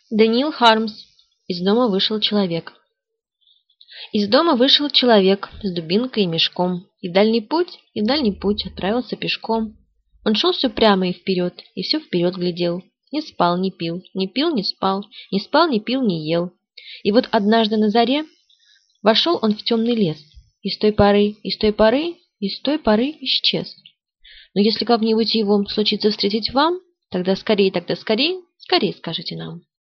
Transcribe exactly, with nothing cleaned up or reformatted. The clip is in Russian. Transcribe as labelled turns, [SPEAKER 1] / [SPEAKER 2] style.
[SPEAKER 1] Дэниел Хармс. Из дома вышел человек. Из дома вышел человек с дубинкой и мешком, и в дальний путь, и в дальний путь отправился пешком. Он шел все прямо и вперед, и все вперед глядел. Не спал, не пил, не пил, не спал, не спал, не пил, не ел. И вот однажды на заре вошел он в темный лес, и с той поры, и с той поры, и с той поры исчез. Но если как-нибудь его случится встретить вам, тогда скорей, тогда скорей, скорей скажите нам.